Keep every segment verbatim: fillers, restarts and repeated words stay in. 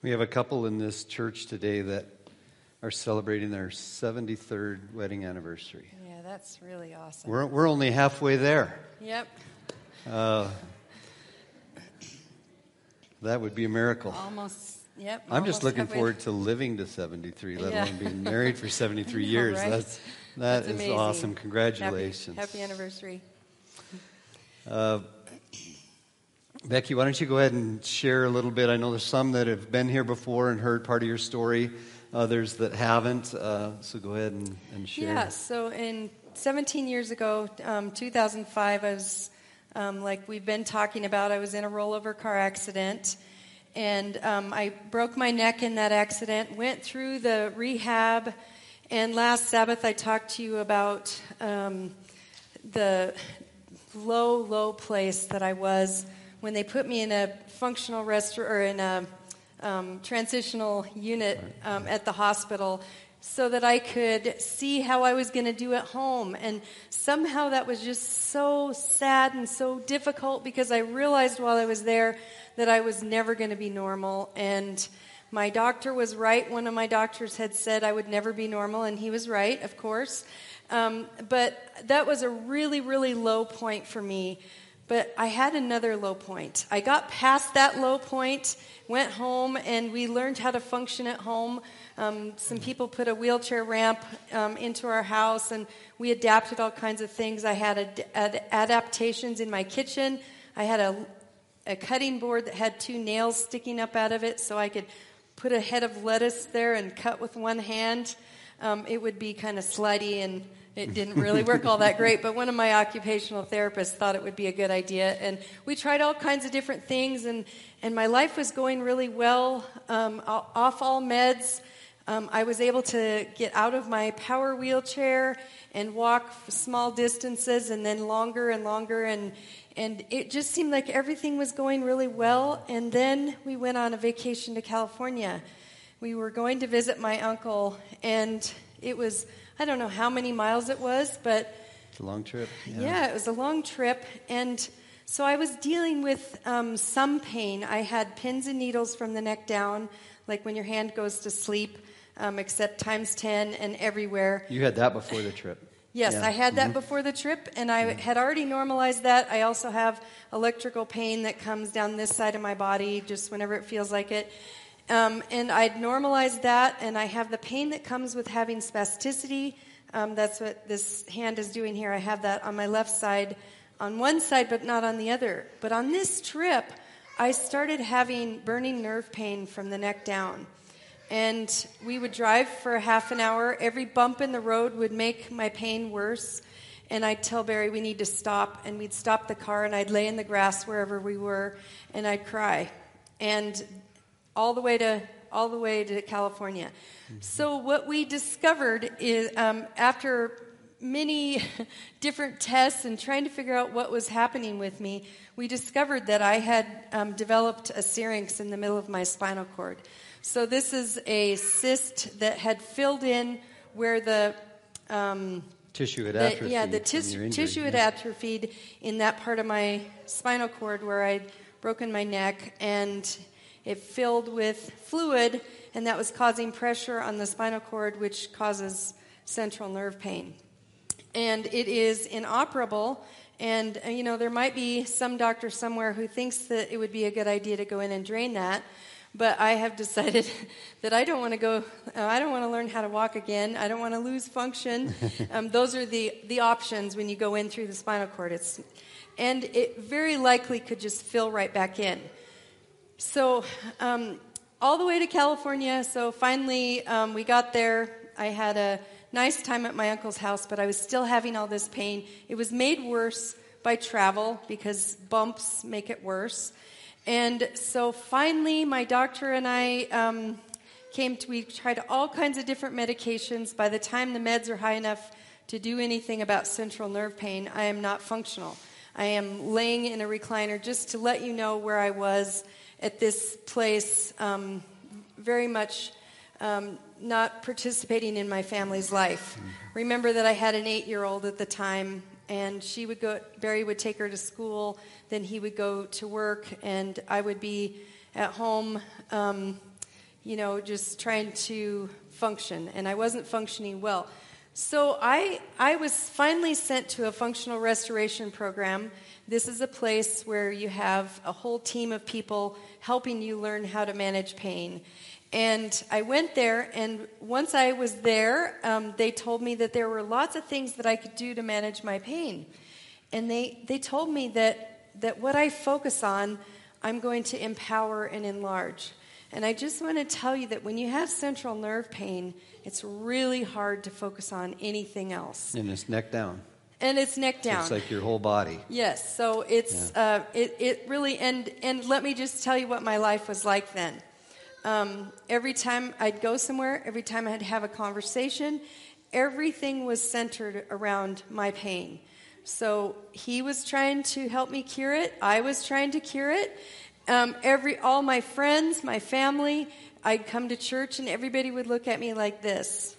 We have a couple in this church today that are celebrating their seventy-third wedding anniversary. Yeah, that's really awesome. We're we're only halfway there. Yep. Uh, that would be a miracle. Almost, yep. I'm just looking halfway. forward to living to seventy-three, let Yeah. alone being married for seventy-three know, years. right? That's that That's is amazing. awesome. Congratulations. Happy, happy anniversary. Uh, Becky, why don't you go ahead and share a little bit? I know there's some that have been here before and heard part of your story, others that haven't. Uh, so go ahead and, and share. Yeah, so in seventeen years ago, um, two thousand five, I was, um, like we've been talking about, I was in a rollover car accident. And um, I broke my neck in that accident, went through the rehab. And last Sabbath, I talked to you about um, the low, low place that I was when they put me in a functional rest or in a um, transitional unit um, at the hospital, so that I could see how I was going to do at home. And somehow that was just so sad and so difficult, because I realized while I was there that I was never going to be normal. And my doctor was right. One of my doctors had said I would never be normal, and he was right, of course. Um, but that was a really, really low point for me. But I had another low point. I got past that low point, went home, and we learned how to function at home. Um, some people put a wheelchair ramp um, into our house, and we adapted all kinds of things. I had ad- ad- adaptations in my kitchen. I had a, a cutting board that had two nails sticking up out of it, so I could put a head of lettuce there and cut with one hand. Um, it would be kind of slutty, and it didn't really work all that great, but one of my occupational therapists thought it would be a good idea. And we tried all kinds of different things, and, and my life was going really well, um, off all meds. Um, I was able to get out of my power wheelchair and walk small distances and then longer and longer, and and it just seemed like everything was going really well. And then we went on a vacation to California. We were going to visit my uncle, and it was, I don't know how many miles it was, but It's a long trip. yeah, yeah it was a long trip. And so I was dealing with um, some pain. I had pins and needles from the neck down, like when your hand goes to sleep, um, except times ten and everywhere. You had that before the trip. Yes, Yeah. I had that Mhm. before the trip, and I had already normalized that. I also have electrical pain that comes down this side of my body just whenever it feels like it. Um, and I'd normalized that, and I have the pain that comes with having spasticity. Um, that's what this hand is doing here. I have that on my left side, on one side, but not on the other. But on this trip, I started having burning nerve pain from the neck down. And we would drive for a half an hour. Every bump in the road would make my pain worse. And I'd tell Barry, we need to stop. And we'd stop the car, and I'd lay in the grass wherever we were, and I'd cry. And all the way to all the way to California. Mm-hmm. So what we discovered is, um, after many different tests and trying to figure out what was happening with me, we discovered that I had um, developed a syrinx in the middle of my spinal cord. So this is a cyst that had filled in where the um, tissue had the, atrophied. yeah, the from tis- your injury, tissue had yeah. atrophied in that part of my spinal cord where I'd broken my neck, and it filled with fluid, and that was causing pressure on the spinal cord, which causes central nerve pain. And it is inoperable, and uh, you know, there might be some doctor somewhere who thinks that it would be a good idea to go in and drain that. But I have decided that I don't want to go, uh, I don't want to learn how to walk again. I don't want to lose function. Um, those are the, the options when you go in through the spinal cord. It's, and it very likely could just fill right back in. So um, all the way to California. So finally um, we got there. I had a nice time at my uncle's house, but I was still having all this pain. It was made worse by travel, because bumps make it worse. And so finally, my doctor and I um, came to, we tried all kinds of different medications. By the time the meds are high enough to do anything about central nerve pain, I am not functional. I am laying in a recliner, just to let you know where I was at this place, um, very much um, not participating in my family's life. Remember that I had an eight-year-old at the time, and she would go, Barry would take her to school, then he would go to work, and I would be at home um, you know, just trying to function, and I wasn't functioning well. So I I was finally sent to a functional restoration program. This is a place where you have a whole team of people helping you learn how to manage pain. And I went there, and once I was there, um, they told me that there were lots of things that I could do to manage my pain. And they, they told me that, that what I focus on, I'm going to empower and enlarge. And I just want to tell you that when you have central nerve pain, it's really hard to focus on anything else. And it's neck down. And it's neck down. It's like your whole body. Yes, so it's Yeah. uh, it it really and and let me just tell you what my life was like then. Um, every time I'd go somewhere, every time I'd have a conversation, everything was centered around my pain. So he was trying to help me cure it. I was trying to cure it. Um, every all my friends, my family, I'd come to church and everybody would look at me like this.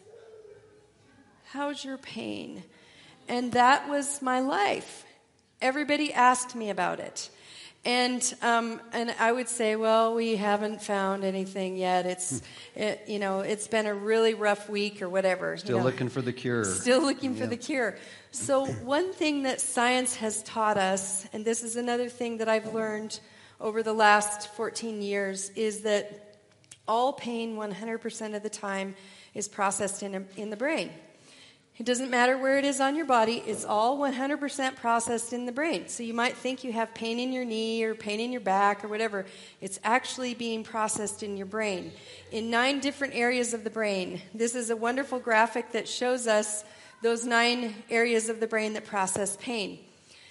How's your pain? And that was my life. Everybody asked me about it. And um, and I would say, well, we haven't found anything yet. It's, it, you know, it's been a really rough week or whatever. Still you know. looking for the cure. Still looking for Yeah. the cure. So one thing that science has taught us, and this is another thing that I've learned over the last fourteen years, is that all pain one hundred percent of the time is processed in, a, in the brain. It doesn't matter where it is on your body. It's all one hundred percent processed in the brain. So you might think you have pain in your knee or pain in your back or whatever. It's actually being processed in your brain in nine different areas of the brain. This is a wonderful graphic that shows us those nine areas of the brain that process pain.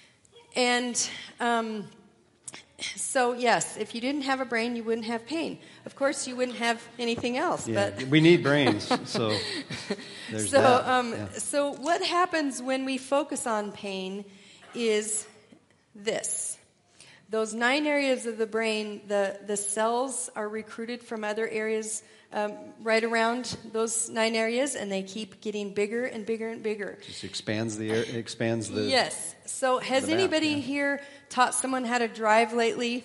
And um, so, yes, if you didn't have a brain, you wouldn't have pain. Of course, you wouldn't have anything else. Yeah, But we need brains, so there's so, that. um, Yeah. so what happens when we focus on pain is this. Those nine areas of the brain, the, the cells are recruited from other areas um, right around those nine areas, and they keep getting bigger and bigger and bigger. Just expands the air, expands the. Yes. So has the map, anybody yeah. here taught someone how to drive lately?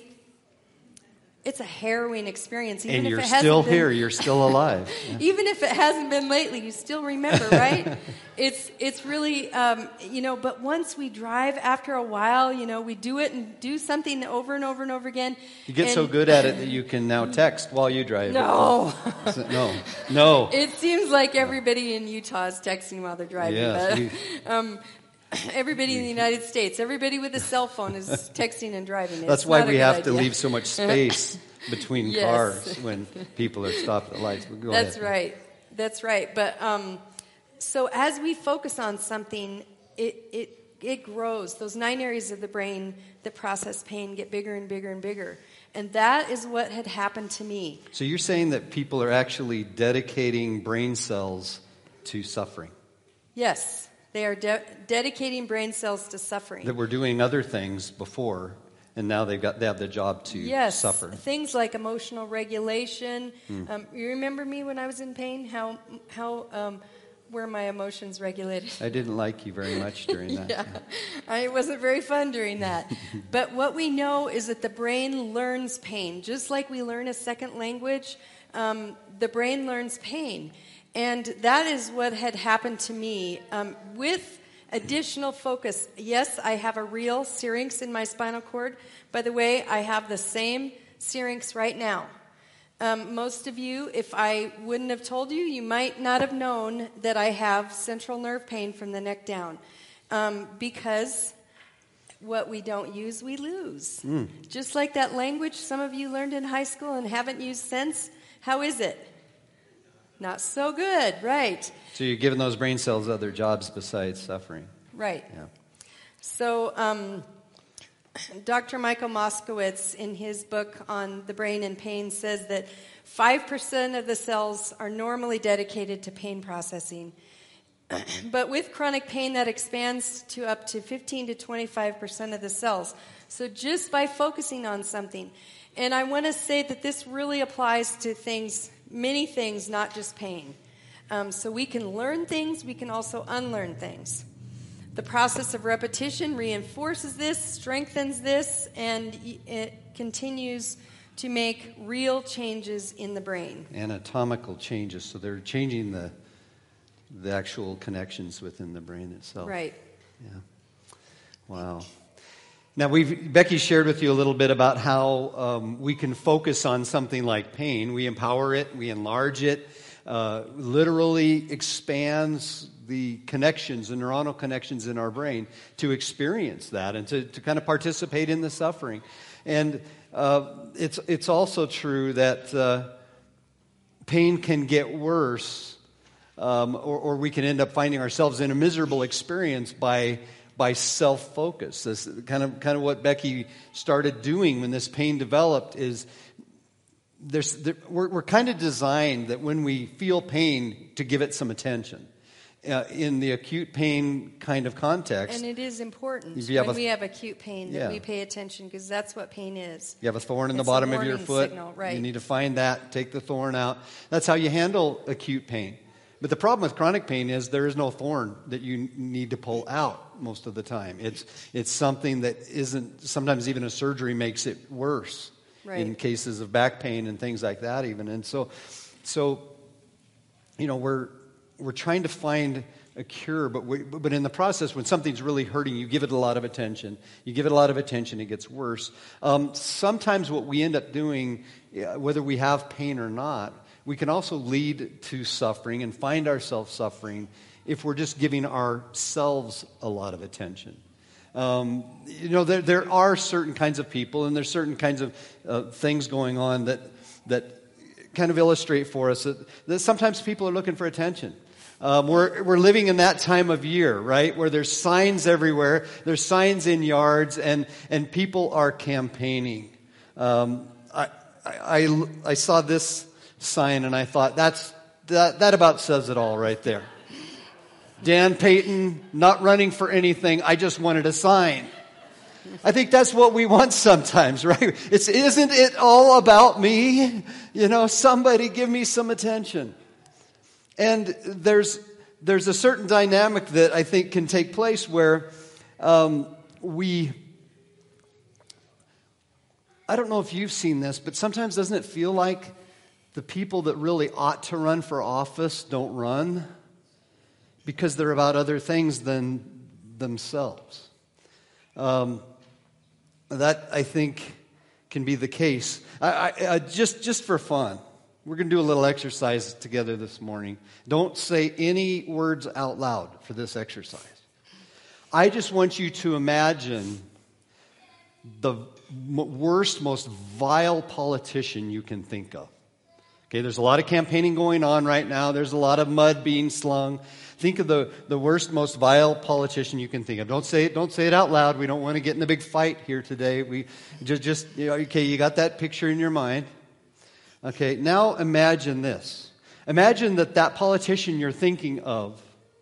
It's a harrowing experience. Even And if you're it hasn't still been- here. You're still alive. Yeah. Even if it hasn't been lately, you still remember, right? it's it's really, um, you know, but once we drive, after a while, you know, we do it and do something over and over and over again. You get and so good at it that you can now text while you drive. No. No. No. It seems like everybody in Utah is texting while they're driving. Yes, but, we- um, everybody in the United States, everybody with a cell phone is texting and driving. It's That's why not a we good have to idea. leave so much space between Yes. cars when people are stopped at lights. But go That's ahead. right. That's right. But um, so as we focus on something, it it it grows. Those nine areas of the brain that process pain get bigger and bigger and bigger. And that is what had happened to me. So you're saying that people are actually dedicating brain cells to suffering, Yes, they are de- dedicating brain cells to suffering. that were doing other things before, and now they've got they have the job to Yes, suffer. things like emotional regulation. Hmm. Um, you remember me when I was in pain? How how um, were my emotions regulated? I didn't like you very much during that. Yeah, I, it wasn't very fun during that. But what we know is that the brain learns pain. Just like we learn a second language, um, the brain learns pain. And that is what had happened to me. Um, with additional focus, yes, I have a real syrinx in my spinal cord. By the way, I have the same syrinx right now. Um, most of you, if I wouldn't have told you, you might not have known that I have central nerve pain from the neck down. Um, because what we don't use, we lose. Mm. Just like that language some of you learned in high school and haven't used since, how is it? Not so good, right? So you're giving those brain cells other jobs besides suffering. Right. Yeah. So um, Doctor Michael Moskowitz, in his book on the brain and pain, says that five percent of the cells are normally dedicated to pain processing. But with chronic pain, that expands to up to fifteen to twenty-five percent of the cells. So just by focusing on something. And I want to say that this really applies to things, many things, not just pain. Um, so we can learn things, we can also unlearn things. The process of repetition reinforces this, strengthens this, and it continues to make real changes in the brain. Anatomical changes, so they're changing the the actual connections within the brain itself. Right. Yeah. Wow. Now, we've Becky shared with you a little bit about how um, we can focus on something like pain. We empower it, we enlarge it, uh, literally expands the connections, the neuronal connections in our brain to experience that and to, to kind of participate in the suffering. And uh, it's it's also true that uh, pain can get worse, um, or, or we can end up finding ourselves in a miserable experience by by self-focus. This kind of kind of what Becky started doing when this pain developed is there's there, we're, we're kind of designed that when we feel pain to give it some attention. Uh, in the acute pain kind of context. And it is important if you have when a, we have acute pain that yeah. we pay attention, because that's what pain is. You have a thorn in It's the bottom a of your warning foot. signal, right. You need to find that, take the thorn out. That's how you handle acute pain. But the problem with chronic pain is there is no thorn that you need to pull out most of the time. It's it's something that isn't, sometimes even a surgery makes it worse Right. in cases of back pain and things like that even. And so, so you know, we're we're trying to find a cure, but we, but in the process, when something's really hurting, you give it a lot of attention. You give it a lot of attention, it gets worse. Um, sometimes what we end up doing, whether we have pain or not, we can also lead to suffering and find ourselves suffering if we're just giving ourselves a lot of attention. Um, you know, there there are certain kinds of people, and there's certain kinds of uh, things going on that that kind of illustrate for us that, that sometimes people are looking for attention. Um, we're we're living in that time of year, right, where there's signs everywhere. There's signs in yards, and and people are campaigning. Um, I, I I saw this sign, and I thought that's that that about says it all right there. Dan Payton, not running for anything. I just wanted a sign. I think that's what we want sometimes, right? It's isn't it all about me? You know, somebody give me some attention. And there's there's a certain dynamic that I think can take place where um, we, I don't know if you've seen this, but sometimes doesn't it feel like the people that really ought to run for office don't run because they're about other things than themselves? Um, that, I think, can be the case. I, I, I, just, just for fun. We're going to do a little exercise together this morning. Don't say any words out loud for this exercise. I just want you to imagine the m- worst, most vile politician you can think of. Okay, there's a lot of campaigning going on right now. There's a lot of mud being slung. Think of the, the worst, most vile politician you can think of. Don't say it. Don't say it out loud. We don't want to get in a big fight here today. We just, just you know, okay. You got that picture in your mind. Okay, now imagine this. Imagine that that politician you're thinking of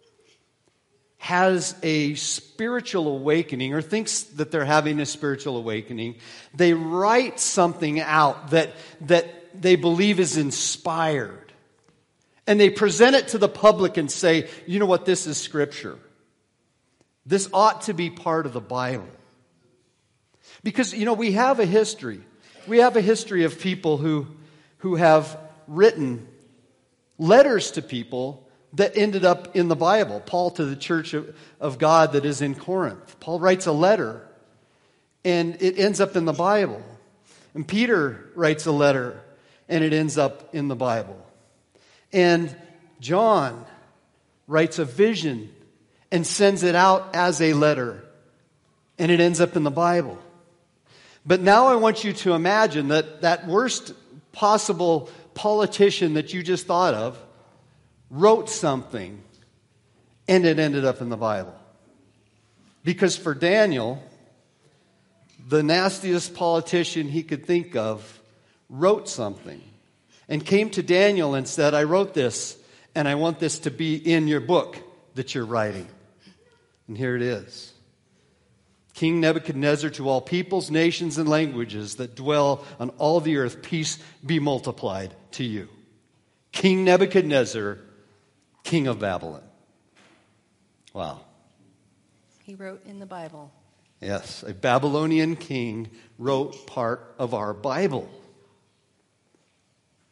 has a spiritual awakening or thinks that they're having a spiritual awakening. They write something out that, that they believe is inspired. And they present it to the public and say, you know what, this is Scripture. This ought to be part of the Bible. Because, you know, we have a history. We have a history of people who... who have written letters to people that ended up in the Bible. Paul to the church of, of God that is in Corinth. Paul writes a letter, and it ends up in the Bible. And Peter writes a letter, and it ends up in the Bible. And John writes a vision and sends it out as a letter, and it ends up in the Bible. But now I want you to imagine that that worst possible politician that you just thought of wrote something and it ended up in the Bible. Because for Daniel, the nastiest politician he could think of wrote something and came to Daniel and said, I wrote this and I want this to be in your book that you're writing. And here it is. King Nebuchadnezzar, to all peoples, nations, and languages that dwell on all the earth, peace be multiplied to you. King Nebuchadnezzar, king of Babylon. Wow. He wrote in the Bible. Yes, a Babylonian king wrote part of our Bible.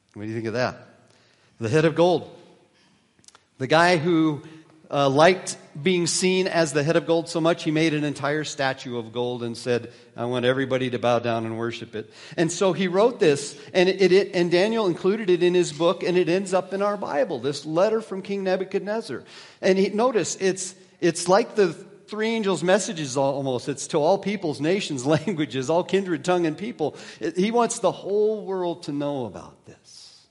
What do you think of that? The head of gold. The guy who uh, liked being seen as the head of gold so much, he made an entire statue of gold and said, I want everybody to bow down and worship it. And so he wrote this, and it, it and Daniel included it in his book, and it ends up in our Bible, this letter from King Nebuchadnezzar. And he, notice, it's it's like the three angels' messages almost. It's to all peoples, nations, languages, all kindred, tongue, and people. It, he wants the whole world to know about this.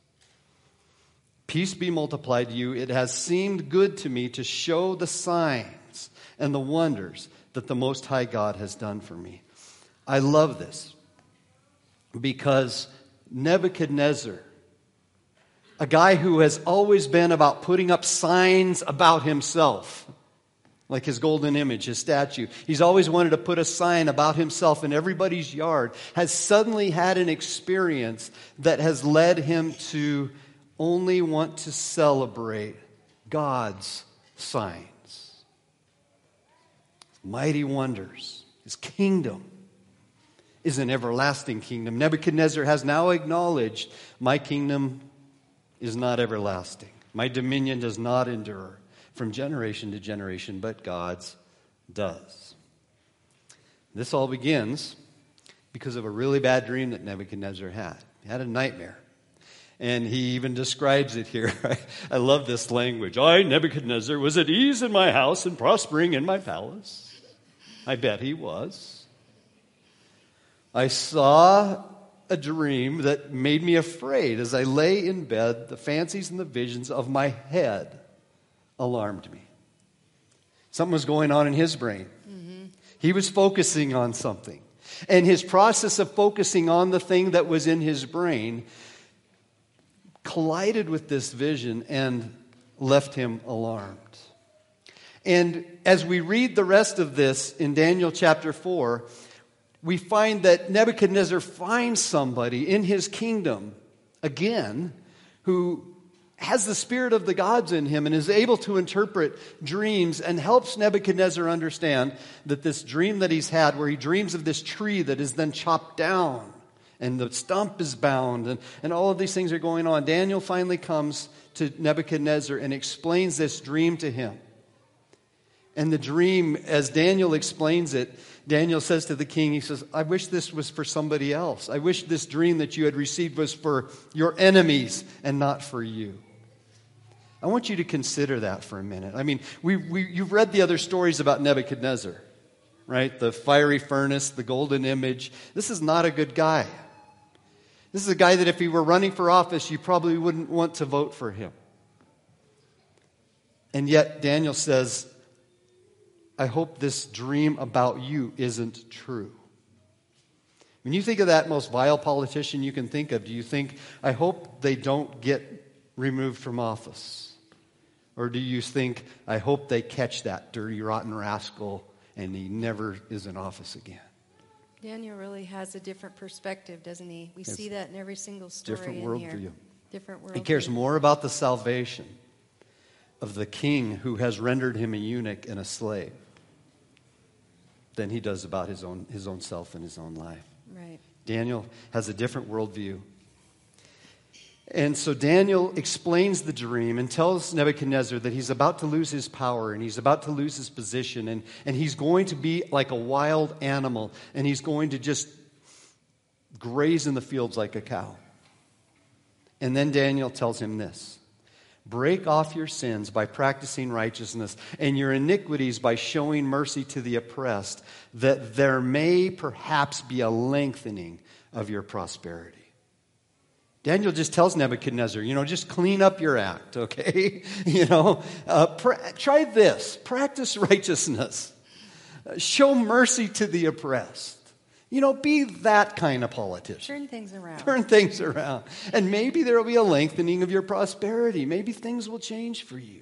Peace be multiplied to you. It has seemed good to me to show the signs and the wonders that the Most High God has done for me. I love this because Nebuchadnezzar, a guy who has always been about putting up signs about himself, like his golden image, his statue. He's always wanted to put a sign about himself in everybody's yard, has suddenly had an experience that has led him to only want to celebrate God's signs, mighty wonders. His kingdom is an everlasting kingdom. Nebuchadnezzar has now acknowledged, my kingdom is not everlasting. My dominion does not endure from generation to generation, but God's does. This all begins because of a really bad dream that Nebuchadnezzar had. He had a nightmare. And he even describes it here. I love this language. I, Nebuchadnezzar, was at ease in my house and prospering in my palace. I bet he was. I saw a dream that made me afraid. As I lay in bed, the fancies and the visions of my head alarmed me. Something was going on in his brain. Mm-hmm. He was focusing on something. And his process of focusing on the thing that was in his brain collided with this vision and left him alarmed. And as we read the rest of this in Daniel chapter four, we find that Nebuchadnezzar finds somebody in his kingdom, again, who has the spirit of the gods in him and is able to interpret dreams and helps Nebuchadnezzar understand that this dream that he's had, where he dreams of this tree that is then chopped down, and the stump is bound, and, and all of these things are going on. Daniel finally comes to Nebuchadnezzar and explains this dream to him. And the dream, as Daniel explains it, Daniel says to the king, he says, I wish this was for somebody else. I wish this dream that you had received was for your enemies and not for you. I want you to consider that for a minute. I mean, we, we you've read the other stories about Nebuchadnezzar, right? The fiery furnace, the golden image. This is not a good guy. This is a guy that if he were running for office, you probably wouldn't want to vote for him. And yet Daniel says, I hope this dream about you isn't true. When you think of that most vile politician you can think of, do you think, I hope they don't get removed from office? Or do you think, I hope they catch that dirty, rotten rascal and he never is in office again? Daniel really has a different perspective, doesn't he? We it's see that in every single story different in worldview. here. Different worldview. He cares more about the salvation of the king who has rendered him a eunuch and a slave than he does about his own his own self and his own life. Right. Daniel has a different worldview. And so Daniel explains the dream and tells Nebuchadnezzar that he's about to lose his power and he's about to lose his position and, and he's going to be like a wild animal and he's going to just graze in the fields like a cow. And then Daniel tells him this: break off your sins by practicing righteousness and your iniquities by showing mercy to the oppressed, that there may perhaps be a lengthening of your prosperity. Daniel just tells Nebuchadnezzar, you know, just clean up your act, okay? you know, uh, pra- try this. Practice righteousness. Uh, show mercy to the oppressed. You know, be that kind of politician. Turn things around. Turn things around. And maybe there will be a lengthening of your prosperity. Maybe things will change for you.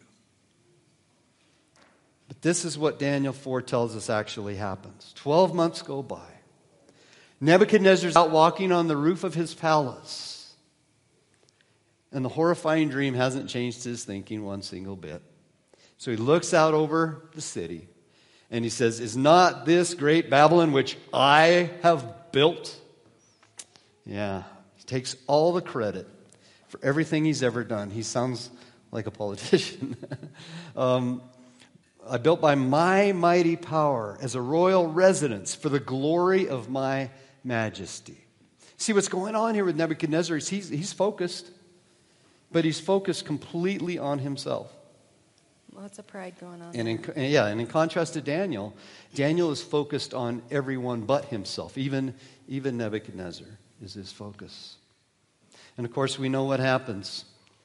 But this is what Daniel four tells us actually happens. Twelve months go by. Nebuchadnezzar's out walking on the roof of his palace. And the horrifying dream hasn't changed his thinking one single bit. So he looks out over the city and he says, is not this great Babylon which I have built? Yeah, he takes all the credit for everything he's ever done. He sounds like a politician. um, I built by my mighty power as a royal residence for the glory of my majesty. See what's going on here with Nebuchadnezzar is he's, he's focused, but he's focused completely on himself. Lots of pride going on. And in, and yeah, and in contrast to Daniel, Daniel is focused on everyone but himself. Even, even Nebuchadnezzar is his focus. And of course, we know what happens.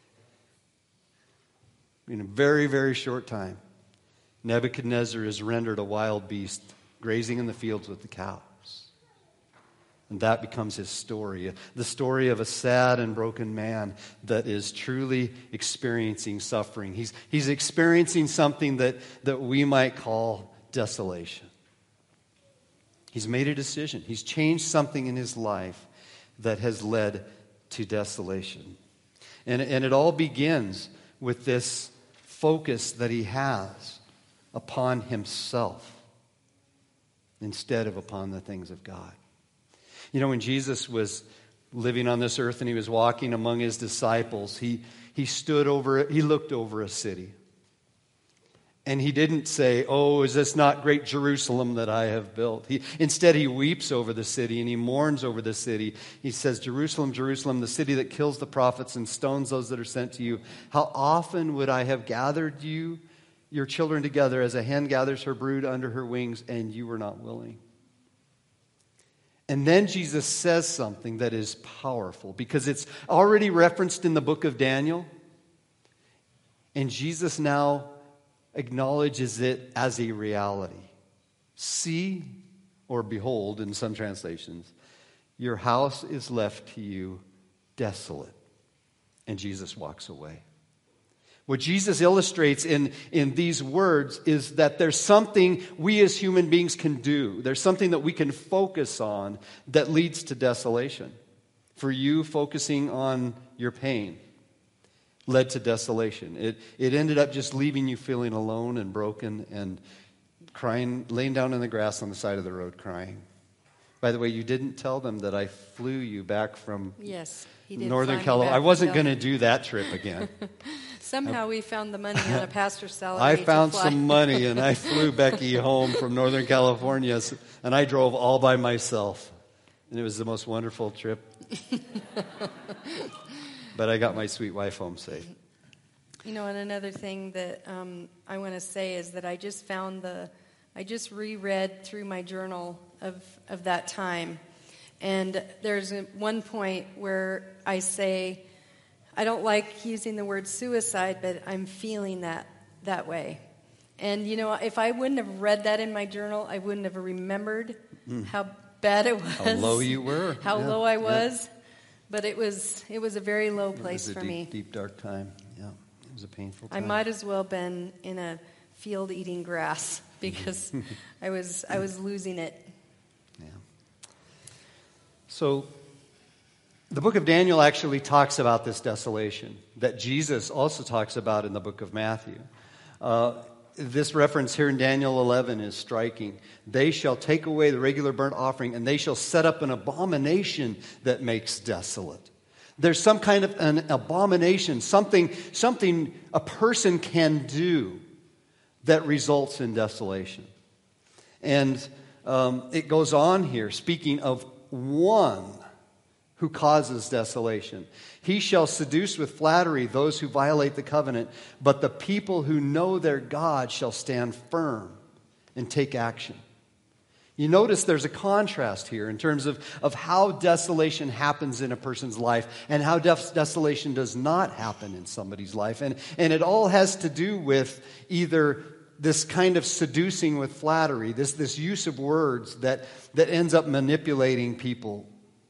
In a very, very short time, Nebuchadnezzar is rendered a wild beast, grazing in the fields with the cows. And that becomes his story, the story of a sad and broken man that is truly experiencing suffering. He's, he's experiencing something that, that we might call desolation. He's made a decision. He's changed something in his life that has led to desolation. And, and it all begins with this focus that he has upon himself instead of upon the things of God. You know, when Jesus was living on this earth and he was walking among his disciples, he, he stood over, he looked over a city. And he didn't say, oh, is this not great Jerusalem that I have built? He, instead, he weeps over the city and he mourns over the city. He says, Jerusalem, Jerusalem, the city that kills the prophets and stones those that are sent to you. How often would I have gathered you, your children together as a hen gathers her brood under her wings, and you were not willing. And then Jesus says something that is powerful because it's already referenced in the book of Daniel. And Jesus now acknowledges it as a reality. See, or behold in some translations, your house is left to you desolate. And Jesus walks away. What Jesus illustrates in, in these words is that there's something we as human beings can do. There's something that we can focus on that leads to desolation. For you, focusing on your pain led to desolation. It, it ended up just leaving you feeling alone and broken and crying, laying down in the grass on the side of the road crying. By the way, you didn't tell them that I flew you back from yes, he did Northern fly me California. back I wasn't from going to do that trip again. Somehow we found the money on a pastor's salary. I to found fly. some money and I flew Becky home from Northern California, and I drove all by myself. And it was the most wonderful trip. But I got my sweet wife home safe. You know, and another thing that um, I want to say is that I just found the, I just reread through my journal of, of that time. And there's a, one point where I say, I don't like using the word suicide, but I'm feeling that that way. And, you know, if I wouldn't have read that in my journal, I wouldn't have remembered mm. how bad it was. How low you were. How yeah. low I was. Yeah. But it was it was a very low place for deep, me. Deep, dark time. Yeah, it was a painful time. I might as well have been in a field eating grass because I was I was losing it. Yeah. So, the book of Daniel actually talks about this desolation that Jesus also talks about in the book of Matthew. Uh, this reference here in Daniel eleven is striking. They shall take away the regular burnt offering, and they shall set up an abomination that makes desolate. There's some kind of an abomination, something, something a person can do that results in desolation. And um, it goes on here, speaking of one who causes desolation. He shall seduce with flattery those who violate the covenant, but the people who know their God shall stand firm and take action. You notice there's a contrast here in terms of, of how desolation happens in a person's life and how des- desolation does not happen in somebody's life. And, and it all has to do with either this kind of seducing with flattery, this, this use of words that, that ends up manipulating people.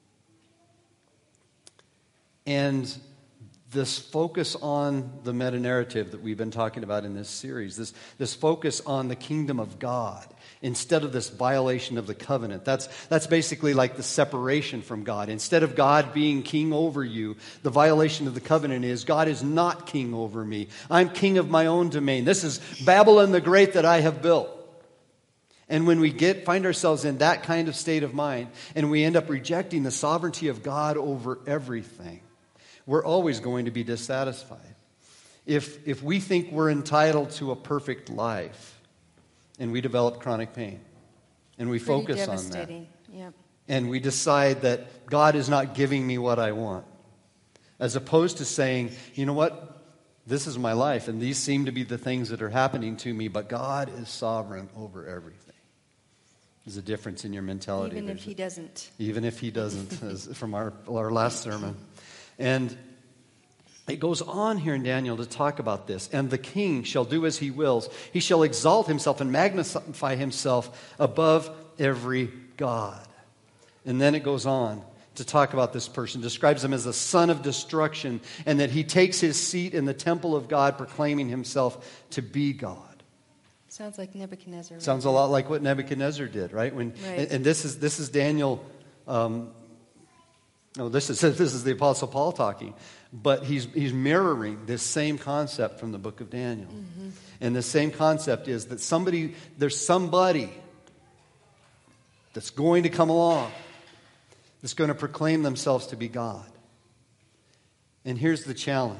And this focus on the meta-narrative that we've been talking about in this series, this, this focus on the kingdom of God instead of this violation of the covenant. That's, that's basically like the separation from God. Instead of God being king over you, the violation of the covenant is God is not king over me. I'm king of my own domain. This is Babylon the Great that I have built. And when we get find ourselves in that kind of state of mind and we end up rejecting the sovereignty of God over everything, we're always going to be dissatisfied. If, if we think we're entitled to a perfect life and we develop chronic pain and we Pretty focus on that, devastating. Yep. and we decide that God is not giving me what I want, as opposed to saying, you know what, this is my life and these seem to be the things that are happening to me, but God is sovereign over everything. There's a difference in your mentality. Even if There's he doesn't. Even if he doesn't, as from our, our last sermon. And it goes on here in Daniel to talk about this. And the king shall do as he wills. He shall exalt himself and magnify himself above every god. And then it goes on to talk about this person, describes him as a son of destruction, and that he takes his seat in the temple of God, proclaiming himself to be God. Sounds like Nebuchadnezzar. Right? Sounds a lot like what Nebuchadnezzar did, right? When Right. And, and this is this is Daniel. Um, no, this is this is the Apostle Paul talking, but he's he's mirroring this same concept from the book of Daniel, mm-hmm. and the same concept is that somebody there's somebody that's going to come along that's going to proclaim themselves to be God. And here's the challenge.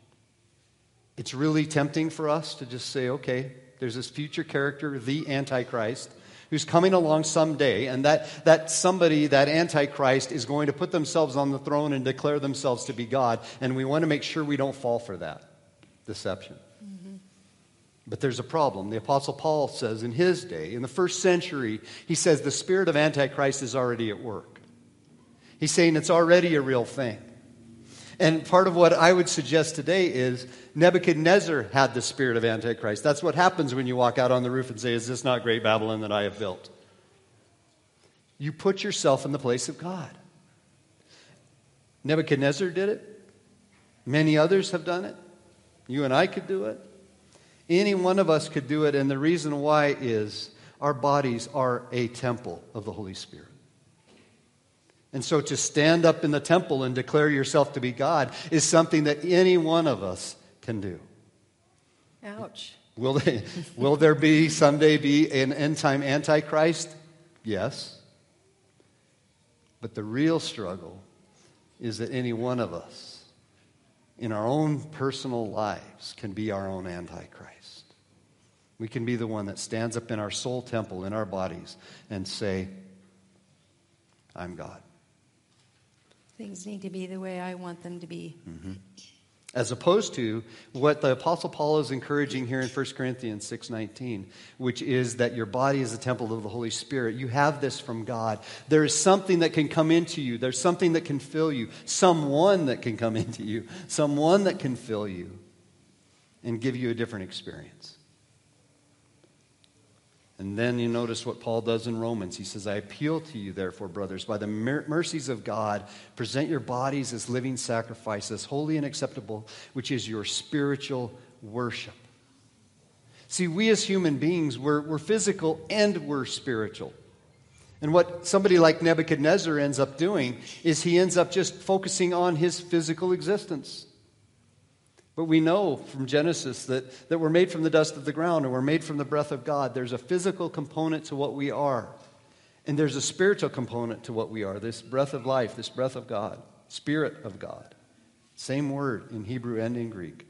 It's really tempting for us to just say, okay, there's this future character, the Antichrist, who's coming along someday, and that, that somebody, that Antichrist, is going to put themselves on the throne and declare themselves to be God, and we want to make sure we don't fall for that deception. Mm-hmm. But there's a problem. The Apostle Paul says in his day, in the first century, he says the spirit of Antichrist is already at work. He's saying it's already a real thing. And part of what I would suggest today is Nebuchadnezzar had the spirit of Antichrist. That's what happens when you walk out on the roof and say, is this not great Babylon that I have built? You put yourself in the place of God. Nebuchadnezzar did it. Many others have done it. You and I could do it. Any one of us could do it. And the reason why is our bodies are a temple of the Holy Spirit. And so to stand up in the temple and declare yourself to be God is something that any one of us can do. Ouch. Will, they, will there be someday be an end-time Antichrist? Yes. But the real struggle is that any one of us in our own personal lives can be our own Antichrist. We can be the one that stands up in our soul temple, in our bodies, and say, I'm God. Things need to be the way I want them to be. Mm-hmm. As opposed to what the Apostle Paul is encouraging here in First Corinthians six nineteen, which is that your body is a temple of the Holy Spirit. You have this from God. There is something that can come into you. There's something that can fill you. Someone that can come into you. Someone that can fill you and give you a different experience. And then you notice what Paul does in Romans. He says, I appeal to you, therefore, brothers, by the mer- mercies of God, present your bodies as living sacrifices, holy and acceptable, which is your spiritual worship. See, we as human beings, we're, we're physical and we're spiritual. And what somebody like Nebuchadnezzar ends up doing is he ends up just focusing on his physical existence. But we know from Genesis that, that we're made from the dust of the ground and we're made from the breath of God. There's a physical component to what we are. And there's a spiritual component to what we are. This breath of life, this breath of God, Spirit of God. Same word in Hebrew and in Greek.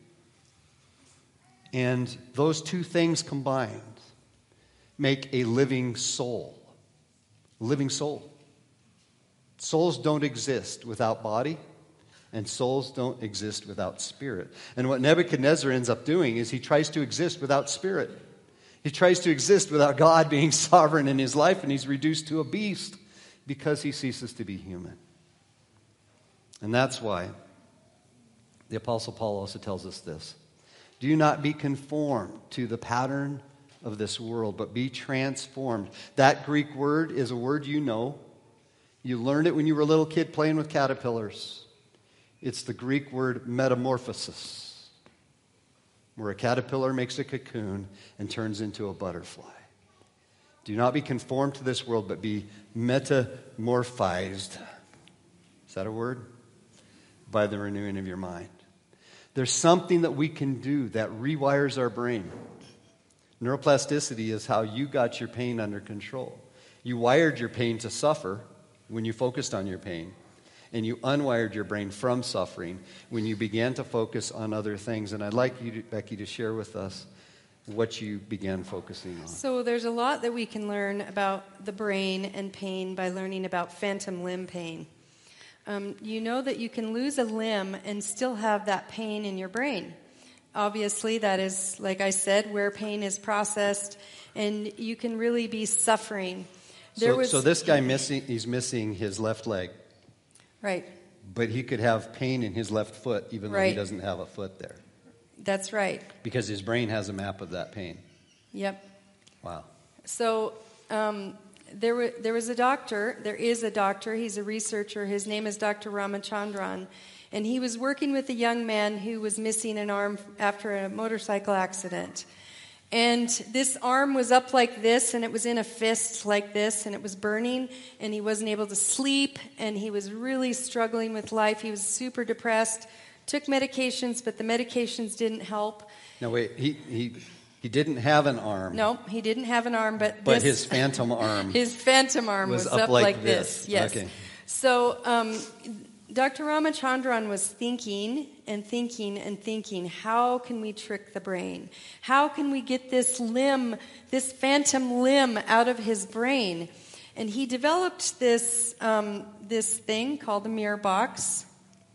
And those two things combined make a living soul. A living soul. Souls don't exist without body. And souls don't exist without spirit. And what Nebuchadnezzar ends up doing is he tries to exist without spirit. He tries to exist without God being sovereign in his life, and he's reduced to a beast because he ceases to be human. And that's why the Apostle Paul also tells us this. Do not be conformed to the pattern of this world, but be transformed. That Greek word is a word you know. You learned it when you were a little kid playing with caterpillars. It's the Greek word metamorphosis, where a caterpillar makes a cocoon and turns into a butterfly. Do not be conformed to this world, but be metamorphized. Is that a word? By the renewing of your mind. There's something that we can do that rewires our brain. Neuroplasticity is how you got your pain under control. You wired your pain to suffer when you focused on your pain. and you unwired your brain from suffering when you began to focus on other things. And I'd like you, to, Becky, to share with us what you began focusing on. So there's a lot that we can learn about the brain and pain by learning about phantom limb pain. Um, you know that you can lose a limb and still have that pain in your brain. Obviously, that is, like I said, where pain is processed, and you can really be suffering. There So, was, so this guy, missing, he's missing his left leg, right, but he could have pain in his left foot even though he Right. doesn't have a foot there that's right. because his brain has a map of that pain. Yep. Wow. So um, there, were, there was a doctor, there is a doctor, he's a researcher, his name is Doctor Ramachandran, and he was working with a young man who was missing an arm after a motorcycle accident. And this arm was up like this, and it was in a fist like this, and it was burning, and he wasn't able to sleep, and he was really struggling with life. He was super depressed, took medications, but the medications didn't help. No, wait, he, he, he didn't have an arm. No, he didn't have an arm, but But this, his phantom arm his phantom arm was was, up up, like like, this. this. Yes. Okay. So um, Doctor Ramachandran was thinking and thinking and thinking, how can we trick the brain? How can we get this limb, this phantom limb out of his brain? And he developed this, um, this thing called the mirror box.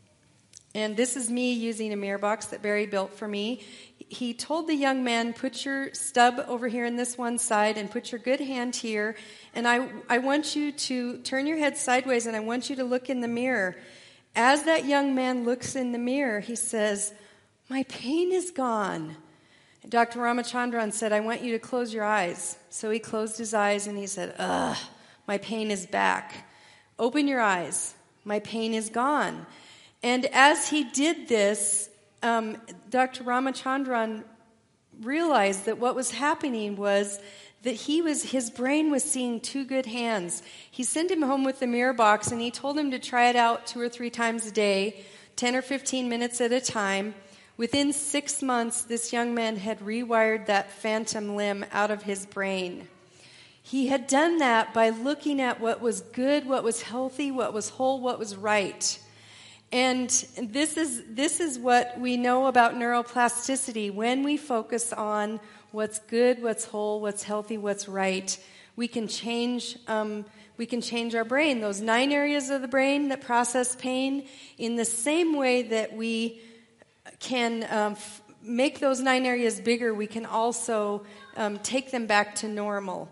And this is me using a mirror box that Barry built for me. He told the young man, put your stub over here in this one side and put your good hand here. And I, I want you to turn your head sideways, and I want you to look in the mirror. As that young man looks in the mirror, he says, my pain is gone. And Doctor Ramachandran said, I want you to close your eyes. So he closed his eyes and he said, ugh, my pain is back. Open your eyes. My pain is gone. And as he did this, um, Doctor Ramachandran realized that what was happening was that he was, his brain was seeing two good hands. He sent him home with the mirror box, and he told him to try it out two or three times a day, ten or fifteen minutes at a time. Within six months, this young man had rewired that phantom limb out of his brain. He had done that by looking at what was good, what was healthy, what was whole, what was right. And this is this is what we know about neuroplasticity. When we focus on what's good, what's whole, what's healthy, what's right, we can change um, we can change our brain. Those nine areas of the brain that process pain, in the same way that we can um, f- make those nine areas bigger, we can also um, take them back to normal.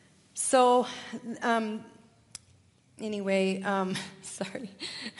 So, um, anyway, um, sorry.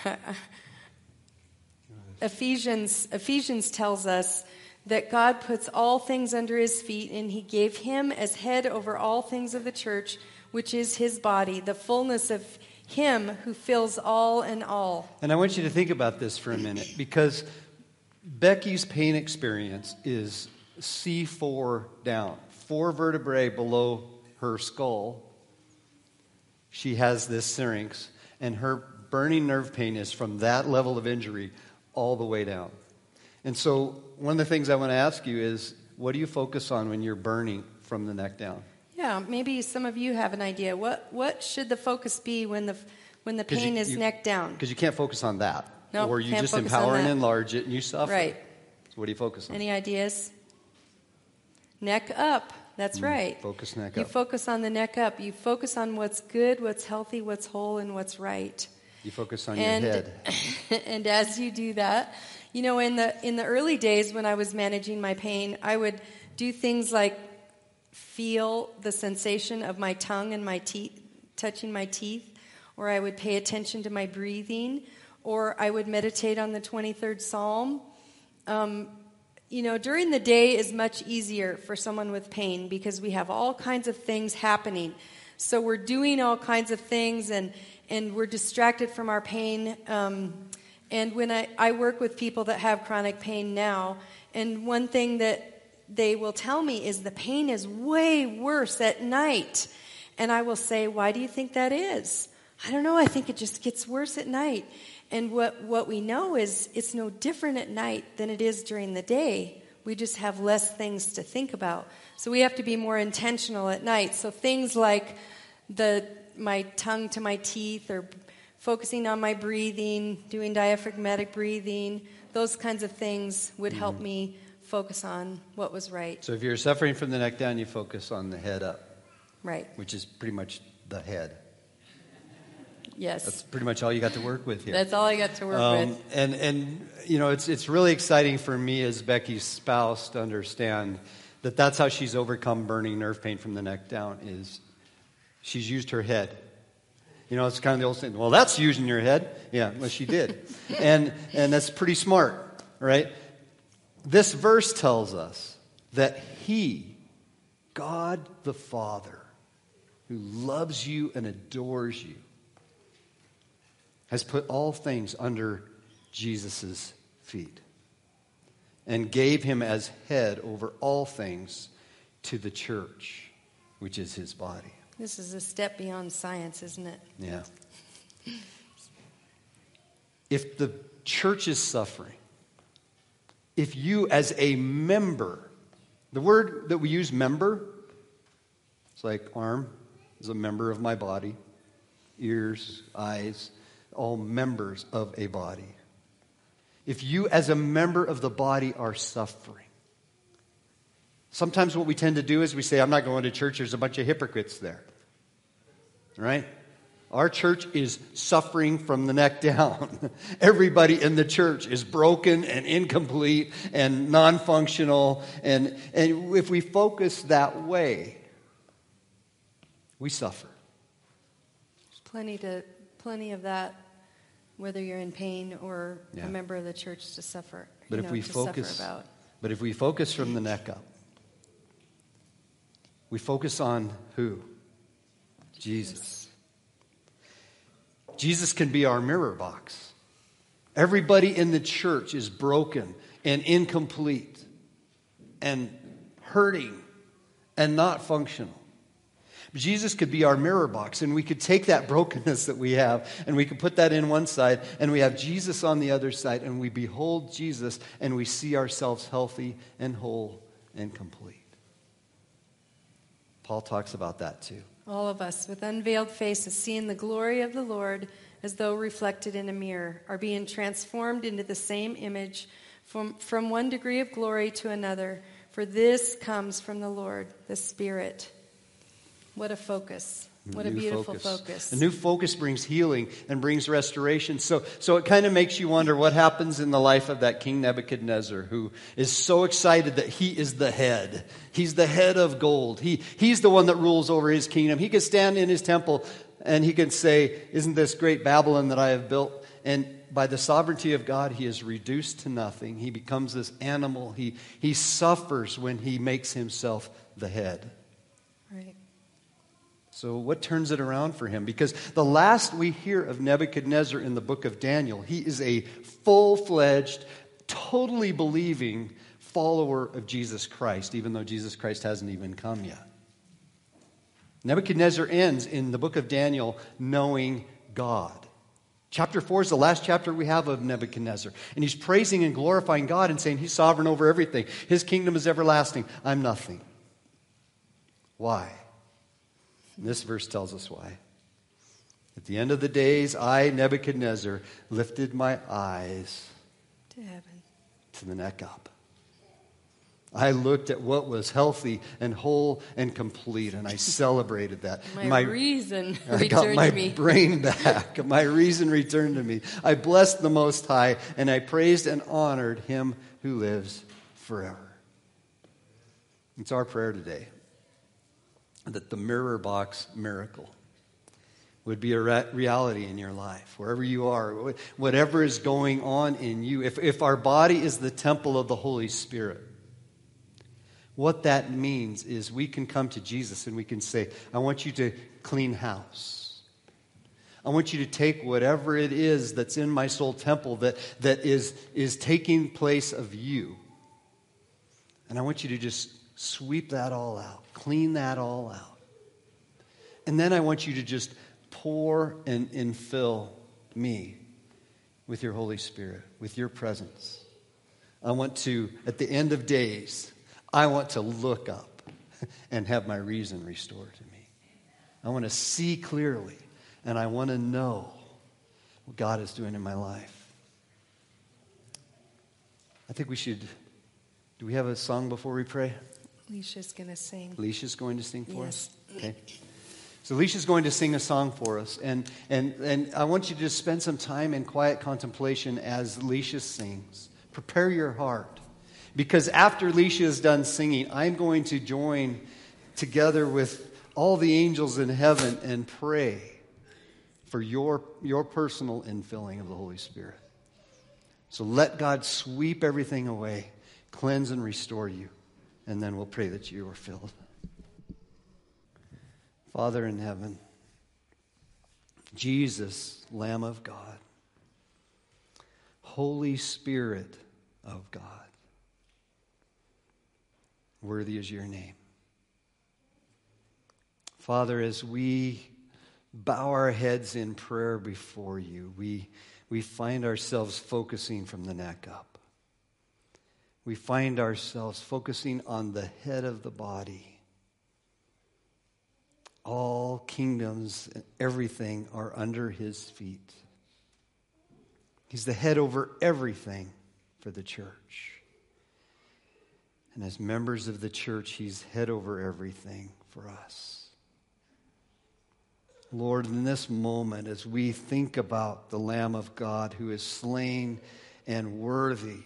Ephesians Ephesians tells us that God puts all things under his feet, and he gave him as head over all things of the church, which is his body, the fullness of him who fills all in all. And I want you to think about this for a minute, because Becky's pain experience is C four down, four vertebrae below her skull. She has this syrinx, and her burning nerve pain is from that level of injury all the way down. And so one of the things I want to ask you is, what do you focus on when you're burning from the neck down? Yeah, maybe some of you have an idea. What what should the focus be when the when the pain you, is you, neck down? Because you can't focus on that. No, or you can't just focus empower on and that. enlarge it and you suffer. Right. So what do you focus on? Any ideas? Neck up. That's Mm, right. focus neck you up. focus on the neck up. You focus on what's good, what's healthy, what's whole, and what's right. You focus on And your head. and as you do that, you know, in the in the early days when I was managing my pain, I would do things like feel the sensation of my tongue and my teeth touching my teeth, or I would pay attention to my breathing, or I would meditate on the twenty-third Psalm. Um, you know, during the day is much easier for someone with pain because we have all kinds of things happening. So we're doing all kinds of things, and, and we're distracted from our pain. Um, and when I, I work with people that have chronic pain now, and one thing that they will tell me is the pain is way worse at night. And I will say, why do you think that is? I don't know, I think it just gets worse at night. And what, what we know is it's no different at night than it is during the day. We just have less things to think about. So we have to be more intentional at night. So things like the my tongue to my teeth, or focusing on my breathing, doing diaphragmatic breathing, those kinds of things would help mm-hmm. me focus on what was right. So if you're suffering from the neck down, you focus on the head up. Right. Which is pretty much the head. Yes. That's pretty much all you got to work with here. That's all I got to work um, with. And, and you know, it's it's really exciting for me as Becky's spouse to understand that that's how she's overcome burning nerve pain from the neck down, is she's used her head. You know, it's kind of the old saying, well, that's using your head. Yeah, well, she did. and and that's pretty smart, right? This verse tells us that He, God the Father, who loves you and adores you, has put all things under Jesus' feet and gave Him as head over all things to the church, which is His body. This is a step beyond science, isn't it? Yeah. If the church is suffering, if you as a member, the word that we use, member, it's like arm is a member of my body, ears, eyes, all members of a body. If you as a member of the body are suffering, sometimes what we tend to do is we say, I'm not going to church, there's a bunch of hypocrites there. Right? Our church is suffering from the neck down. Everybody in the church is broken and incomplete and non-functional. And, and if we focus that way, we suffer. There's plenty to plenty of that, whether you're in pain or yeah. a member of the church to suffer. But if know, we to focus, suffer about. but if we focus from the neck up, we focus on who? Jesus. Jesus can be our mirror box. Everybody in the church is broken and incomplete and hurting and not functional. Jesus could be our mirror box, and we could take that brokenness that we have and we could put that in one side, and we have Jesus on the other side, and we behold Jesus and we see ourselves healthy and whole and complete. Paul talks about that too. All of us, with unveiled faces, seeing the glory of the Lord as though reflected in a mirror, are being transformed into the same image from, from one degree of glory to another. For this comes from the Lord, the Spirit. What a focus. What a, a beautiful focus. focus. A new focus brings healing and brings restoration. So, so it kind of makes you wonder what happens in the life of that King Nebuchadnezzar, who is so excited that he is the head. He's the head of gold. He, he's the one that rules over his kingdom. He can stand in his temple and he can say, isn't this great Babylon that I have built? And by the sovereignty of God, he is reduced to nothing. He becomes this animal. He, he suffers when he makes himself the head. Right. So what turns it around for him? Because the last we hear of Nebuchadnezzar in the book of Daniel, he is a full-fledged, totally believing follower of Jesus Christ, even though Jesus Christ hasn't even come yet. Nebuchadnezzar ends in the book of Daniel knowing God. Chapter four is the last chapter we have of Nebuchadnezzar. And he's praising and glorifying God and saying he's sovereign over everything. His kingdom is everlasting. I'm nothing. Why? And this verse tells us why. At the end of the days, I, Nebuchadnezzar, lifted my eyes to heaven, to the neck up. I looked at what was healthy and whole and complete, and I celebrated that. My, my reason I returned got my to me. brain back. My reason returned to me. I blessed the Most High, and I praised and honored Him who lives forever. It's our prayer today that the mirror box miracle would be a re- reality in your life, wherever you are, whatever is going on in you. If, if our body is the temple of the Holy Spirit, what that means is we can come to Jesus and we can say, I want you to clean house. I want you to take whatever it is that's in my soul temple that, that is, is taking place of you. And I want you to just sweep that all out. Clean that all out. And then I want you to just pour and, and fill me with your Holy Spirit, with your presence. I want to, at the end of days, I want to look up and have my reason restored to me. I want to see clearly, and I want to know what God is doing in my life. I think we should, do we have a song before we pray? Alicia's going to sing. Alicia's going to sing for Yes. us? Okay. So Alicia's going to sing a song for us. And, and, and I want you to just spend some time in quiet contemplation as Alicia sings. Prepare your heart. Because after Alicia is done singing, I'm going to join together with all the angels in heaven and pray for your, your personal infilling of the Holy Spirit. So let God sweep everything away, cleanse and restore you, and then we'll pray that you are filled. Father in heaven, Jesus, Lamb of God, Holy Spirit of God, worthy is your name. Father, as we bow our heads in prayer before you, we, we find ourselves focusing from the neck up. We find ourselves focusing on the head of the body. All kingdoms and everything are under his feet. He's the head over everything for the church. And as members of the church, he's head over everything for us. Lord, in this moment, as we think about the Lamb of God who is slain and worthy,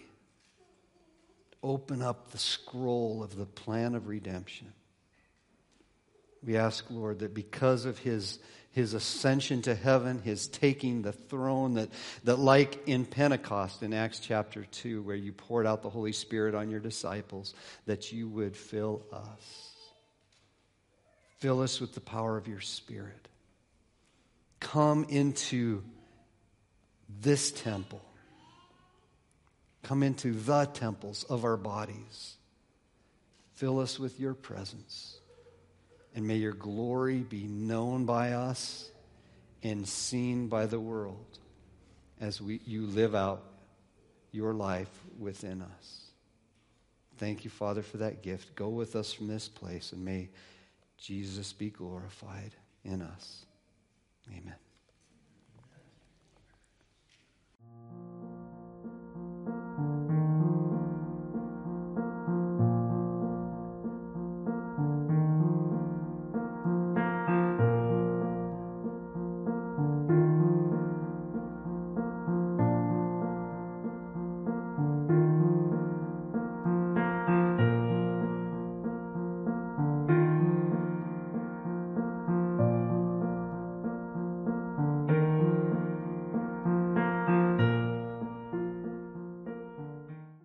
open up the scroll of the plan of redemption. We ask, Lord, that because of his, his ascension to heaven, his taking the throne, that, that like in Pentecost in Acts chapter two, where you poured out the Holy Spirit on your disciples, that you would fill us. Fill us with the power of your Spirit. Come into this temple. Come into the temples of our bodies. Fill us with your presence. And may your glory be known by us and seen by the world as we, you live out your life within us. Thank you, Father, for that gift. Go with us from this place, and may Jesus be glorified in us. Amen.